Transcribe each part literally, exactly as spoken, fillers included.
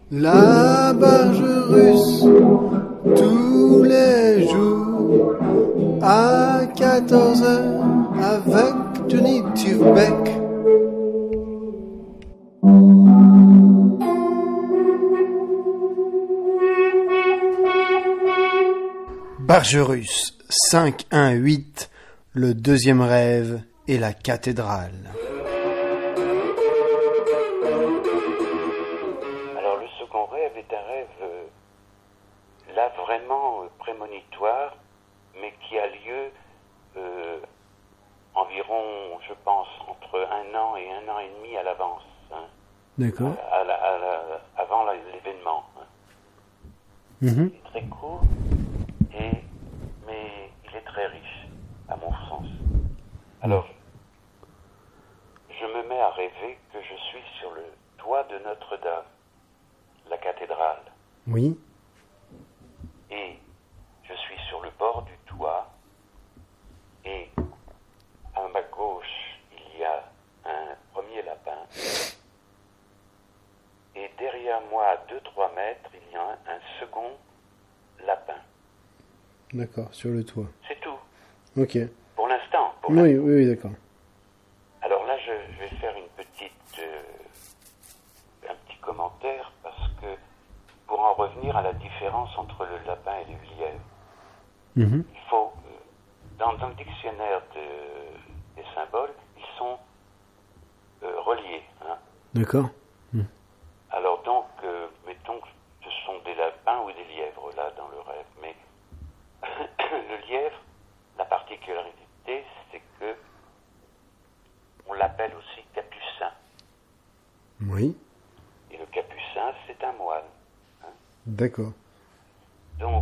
La barge russe, tous les jours, à quatorze heures, avec Johnny Tuvbeck. Barge russe, cinq un huit, le deuxième rêve et la cathédrale. Là vraiment euh, prémonitoire, mais qui a lieu euh, environ, je pense, entre un an et un an et demi à l'avance. Hein, D'accord. À la, à la, avant la, l'événement. Hein. Mm-hmm. C'est très court, et, mais il est très riche, à mon sens. Alors, je me mets à rêver que je suis sur le toit de Notre-Dame, la cathédrale. Oui. Et je suis sur le bord du toit, et à ma gauche, il y a un premier lapin, et derrière moi, à deux à trois mètres, il y a un, un second lapin. D'accord, sur le toit. C'est tout. Ok. Pour l'instant. Pour oui, l'instant. oui, oui, d'accord. Alors là, je, je vais faire une petite, euh, un petit commentaire, parce que pour en revenir à la différence entre le lapin et le lièvre. Mm-hmm. Il faut, dans, dans le dictionnaire de, des symboles, ils sont euh, reliés. Hein. D'accord. Mm. Alors donc, euh, mettons que ce sont des lapins ou des lièvres, là, dans le rêve. Mais le lièvre, la particularité, c'est que on l'appelle aussi capucin. Oui. Et le capucin, c'est un moine. D'accord. Donc,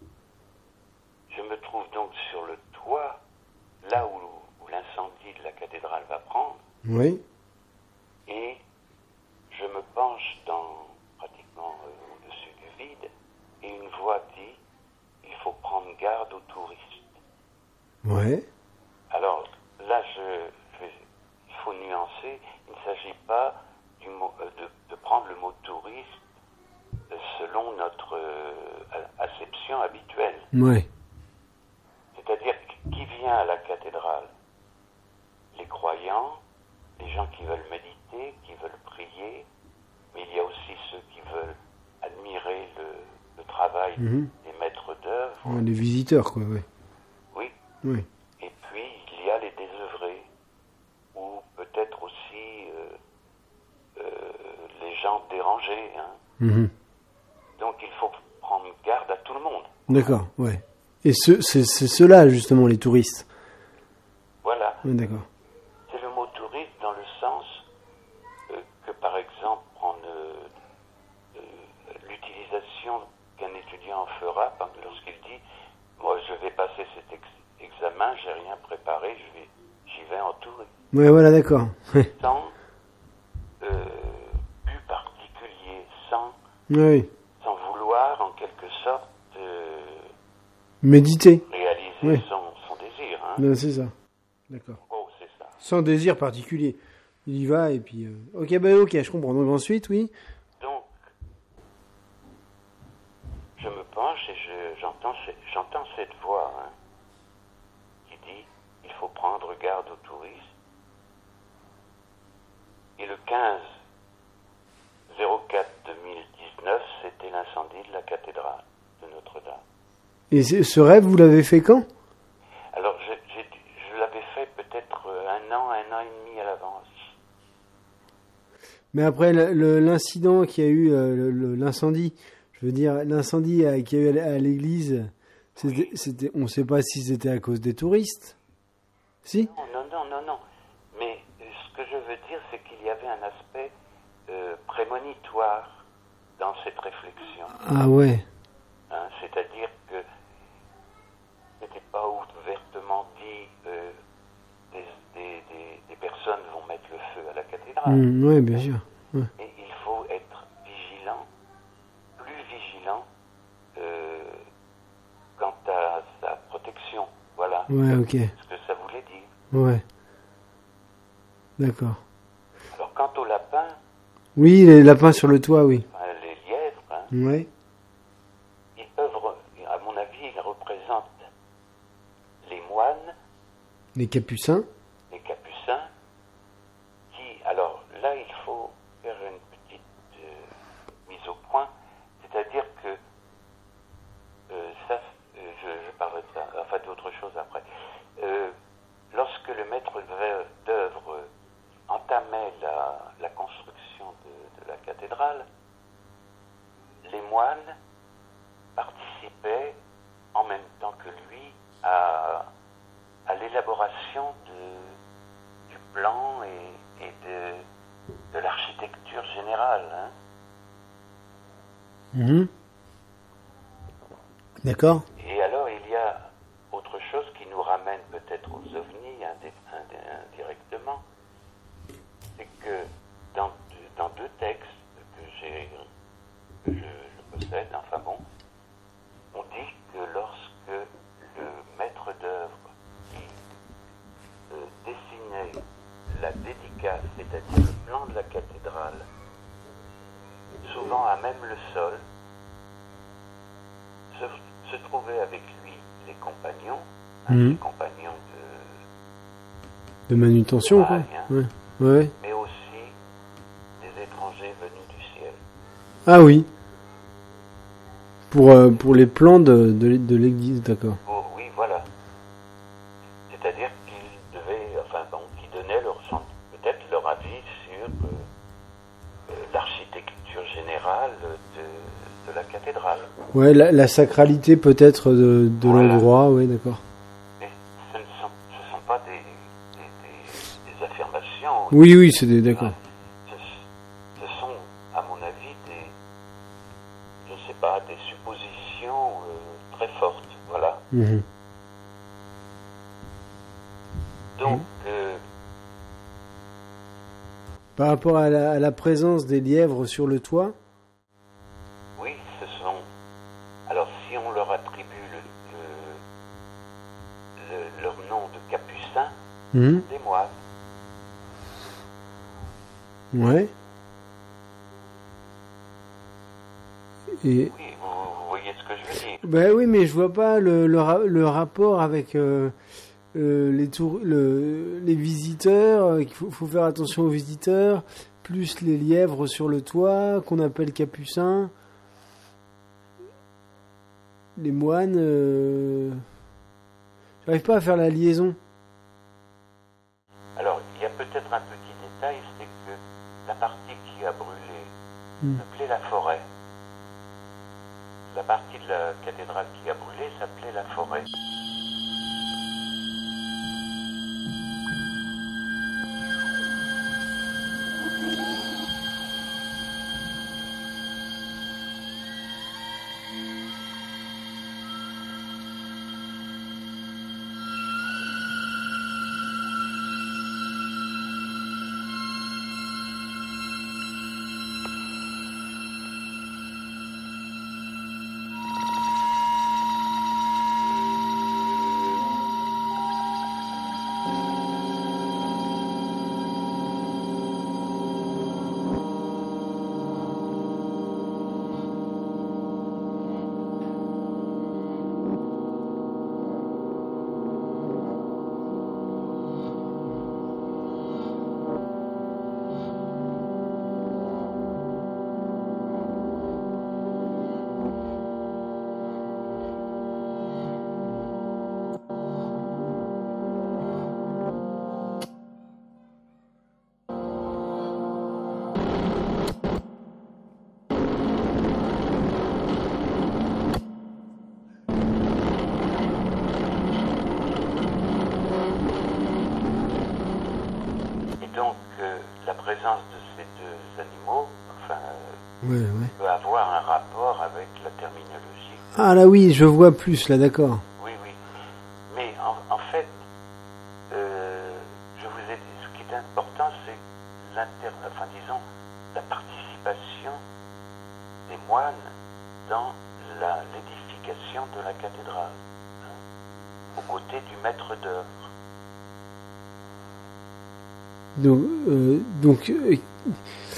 je me trouve donc sur le toit, là où, où l'incendie de la cathédrale va prendre. Oui. Et je me penche dans, pratiquement euh, au-dessus du vide, et une voix dit, il faut prendre garde aux touristes. Ouais. Alors, là, je, je il faut nuancer, il ne s'agit pas du mot, euh, de, de prendre le mot touriste selon notre euh, acception habituelle. Oui. C'est-à-dire qui vient à la cathédrale? Les croyants, les gens qui veulent méditer, qui veulent prier, mais il y a aussi ceux qui veulent admirer le, le travail mm-hmm. des maîtres d'œuvre. Ouais, les visiteurs, quoi, oui. Oui. Oui. Et puis, il y a les désœuvrés, ou peut-être aussi euh, euh, les gens dérangés, hein. Mm-hmm. Donc il faut prendre garde à tout le monde. D'accord, ouais. Et ce, c'est, c'est ceux-là, justement, les touristes. Voilà. Ouais, d'accord. C'est le mot touriste dans le sens euh, que, par exemple, prendre euh, euh, l'utilisation qu'un étudiant fera lorsqu'il dit « Moi, je vais passer cet ex- examen, j'ai rien préparé, je vais, j'y vais en touriste. » Ouais, voilà, d'accord. Sans euh, but particulier, sans... Oui. sans vouloir, en quelque sorte, euh, méditer, réaliser oui. son, son désir. Hein. Non, c'est ça. D'accord. Oh, c'est ça. Sans désir particulier. Il y va et puis... Euh... Ok, bah ok, je comprends. Donc ensuite, oui. Donc, je me penche et je, j'entends, j'entends cette voix hein, qui dit « Il faut prendre garde aux touristes ». Et le quinze zéro quatre deux mille dix-neuf, c'était l'incendie de la cathédrale de Notre-Dame. Et ce rêve, vous l'avez fait quand? Alors, je, j'ai, je l'avais fait peut-être un an, un an et demi à l'avance. Mais après le, le, l'incident qui a eu, euh, le, le, l'incendie, je veux dire, l'incendie qu'il y a eu à l'église, c'était, oui. c'était, on ne sait pas si c'était à cause des touristes. Si? Non, non, non, non, non. Mais ce que je veux dire, c'est qu'il y avait un aspect euh, prémonitoire dans cette réflexion. Ah ouais. Hein, c'est-à-dire que n'était pas ouvertement dit euh, des, des, des, des personnes vont mettre le feu à la cathédrale. Mmh, oui, bien sûr. Ouais. Et il faut être vigilant, plus vigilant euh, quant à sa protection. Voilà. Ouais, ok. Ce que ça voulait dire. Ouais. D'accord. Alors quant aux lapins. Oui, les lapins sur le toit, oui. Les lièvres. Ouais. Ils peuvent, re- à mon avis, ils représentent les moines, Les capucins. les capucins, qui, alors là, il faut faire une petite euh, mise au point, c'est-à-dire que euh, ça, euh, je, je parlerai de ça, enfin d'autre chose après. Euh, lorsque le maître d'œuvre entamait la, la construction de, de la cathédrale, les moines participaient en même temps que lui à, à l'élaboration de, du plan et, et de, de l'architecture générale. Hein. Mmh. D'accord. Et alors il y a autre chose qui nous ramène peut-être aux ovnis indi- indi- indirectement, c'est que dans, deux- dans deux textes que j'ai, que je, je possède, enfin bon, on dit que lorsque le maître d'œuvre qui euh, dessinait la dédicace, c'est-à-dire le plan de la cathédrale, souvent à même le sol, se, se trouvaient avec lui les compagnons, hein, Mhm. les compagnons de, De manutention, quoi. Travail, hein. Ouais. Ouais. mais aussi des étrangers venus du ciel. Ah oui. Pour, euh, pour les plans de, de, de l'église, d'accord. Pour, oui, voilà. C'est-à-dire qu'ils devaient, enfin bon, qu'ils donnaient leur, peut-être leur avis sur euh, euh, l'architecture générale de, de la cathédrale. Ouais, la, la sacralité peut-être de, de Voilà. l'endroit, ouais, d'accord. Mais ce ne sont, ce sont pas des, des, des, des affirmations. Oui, oui, c'est des, d'accord. Ce, ce sont, à mon avis, des, je ne sais pas, des suppositions euh, très fortes. Voilà. Mhm. Donc, euh, Par rapport à la, à la présence des lièvres sur le toit, oui, ce sont. Alors, si on leur attribue le, le, le- leur nom de capucin, mhm. des moines. Ouais. Et Oui, vous, vous voyez ce que je veux dire. ben oui, mais je vois pas le, le, ra- le rapport avec euh, euh, les tour, le, les visiteurs. euh, qu'il faut, faut faire attention aux visiteurs, plus les lièvres sur le toit qu'on appelle capucins, les moines. Euh... J'arrive pas à faire la liaison. Alors, il y a peut-être un petit détail, c'est que la partie qui a brûlé Hmm. s'appelait la forêt. La partie de la cathédrale qui a brûlé s'appelait la forêt. Et donc, euh, la présence de ces deux animaux, enfin, euh, Ouais, ouais. peut avoir un rapport avec la terminologie. Ah là oui, je vois plus là, d'accord. Oui, oui. Mais en, en fait, euh, je vous ai dit, ce qui est important, c'est l'inter, enfin disons, la participation des moines dans la, l'édification de la cathédrale, hein, aux côtés du maître d'œuvre. Donc, euh, donc euh,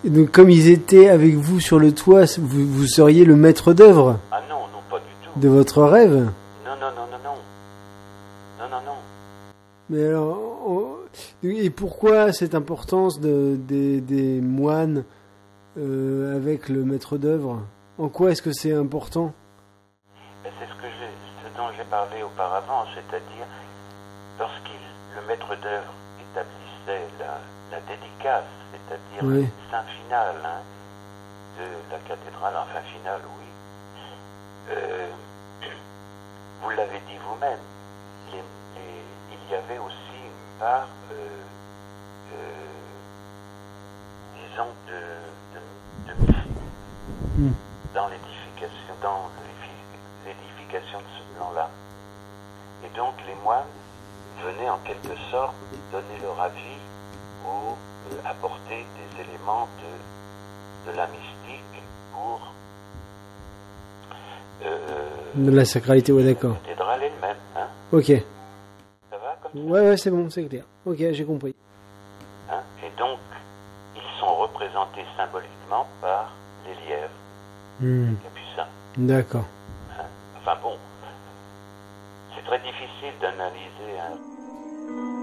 Et donc, comme ils étaient avec vous sur le toit, vous, vous seriez le maître d'œuvre Ah non, non, pas du tout. de votre rêve. Non, non, non, non, non. Non, non, non. Mais alors, on- et pourquoi cette importance de, des, des moines euh, avec le maître d'œuvre? En quoi est-ce que c'est important? Mais c'est ce que j'ai, ce dont j'ai parlé auparavant, c'est-à-dire lorsqu'il, le maître d'œuvre établissait la, la dédicace, c'est-à-dire Oui. le saint final hein, de la cathédrale, enfin finale, oui. Euh, vous l'avez dit vous-même, les- les- il y avait aussi une part, euh, euh, disons, de, de, de mystique Hmm. dans l'édification, dans l'édifi- l'édification de ce plan-là. Et donc les moines venaient en quelque sorte donner leur avis ou euh, apporter des éléments de, de la mystique pour euh, De la sacralité, ouais, d'accord. la cathédrale elle-même. Hein. Ok. Ça va comme ça Ouais, ouais, c'est bon, c'est clair. Ok, j'ai compris. hein. Et donc, ils sont représentés symboliquement par les lièvres, Hmm. les capucins. D'accord. Hein. Enfin bon, c'est très difficile d'analyser un...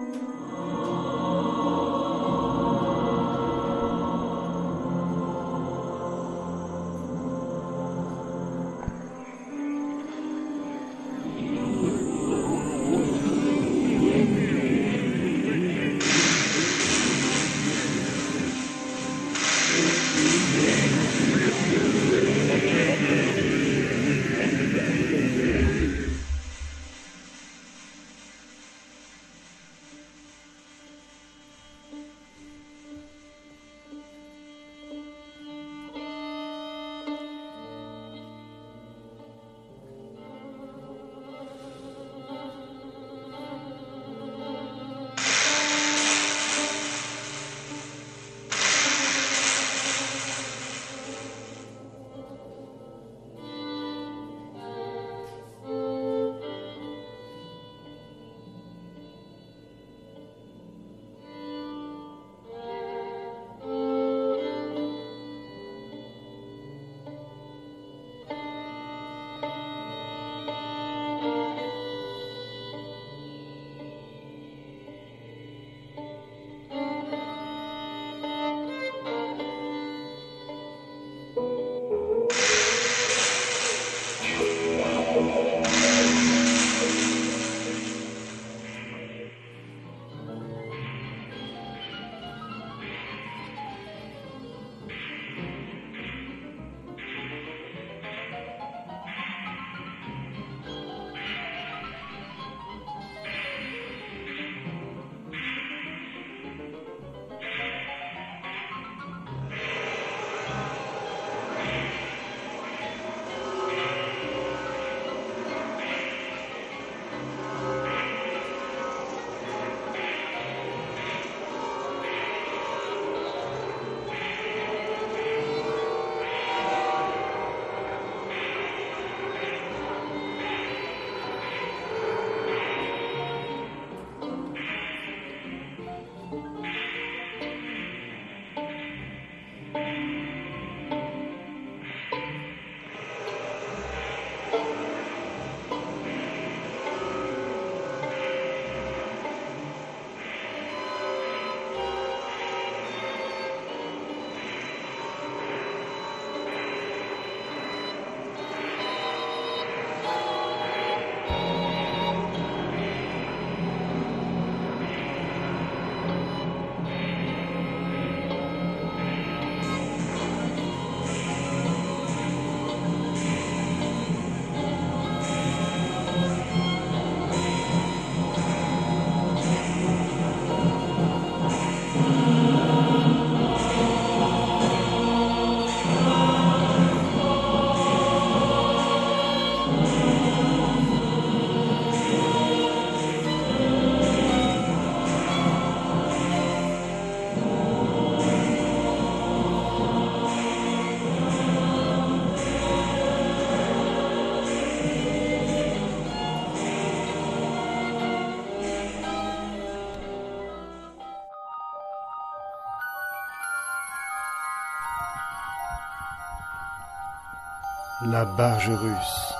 La barge russe.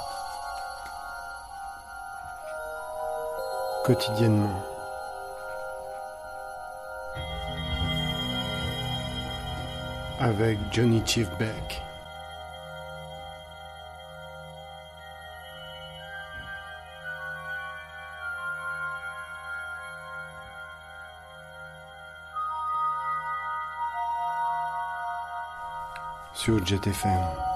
Quotidiennement. Avec Johnny Chief Beck. Sur Jet F M.